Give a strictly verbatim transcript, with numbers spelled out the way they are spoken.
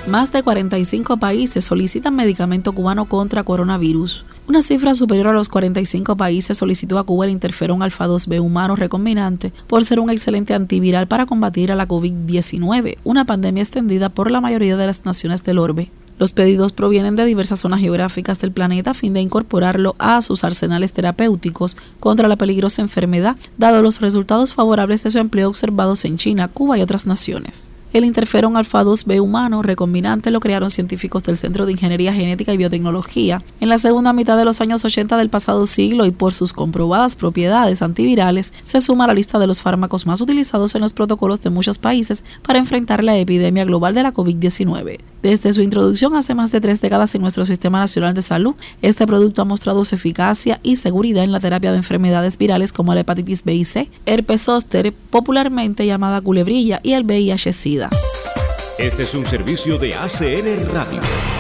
Más de cuarenta y cinco países solicitan medicamento cubano contra coronavirus. Una cifra superior a los cuarenta y cinco países solicitó a Cuba el interferón alfa dos be humano recombinante por ser un excelente antiviral para combatir a la covid diecinueve, una pandemia extendida por la mayoría de las naciones del orbe. Los pedidos provienen de diversas zonas geográficas del planeta a fin de incorporarlo a sus arsenales terapéuticos contra la peligrosa enfermedad, dado los resultados favorables de su empleo observados en China, Cuba y otras naciones. El interferón alfa dos be humano recombinante lo crearon científicos del Centro de Ingeniería Genética y Biotecnología en la segunda mitad de los años ochenta del pasado siglo y por sus comprobadas propiedades antivirales se suma a la lista de los fármacos más utilizados en los protocolos de muchos países para enfrentar la epidemia global de la covid diecinueve. Desde su introducción hace más de tres décadas en nuestro Sistema Nacional de Salud, este producto ha mostrado su eficacia y seguridad en la terapia de enfermedades virales como la hepatitis B y C, herpes zóster, popularmente llamada culebrilla, y el V I H-Sida. Este es un servicio de A C N Radio.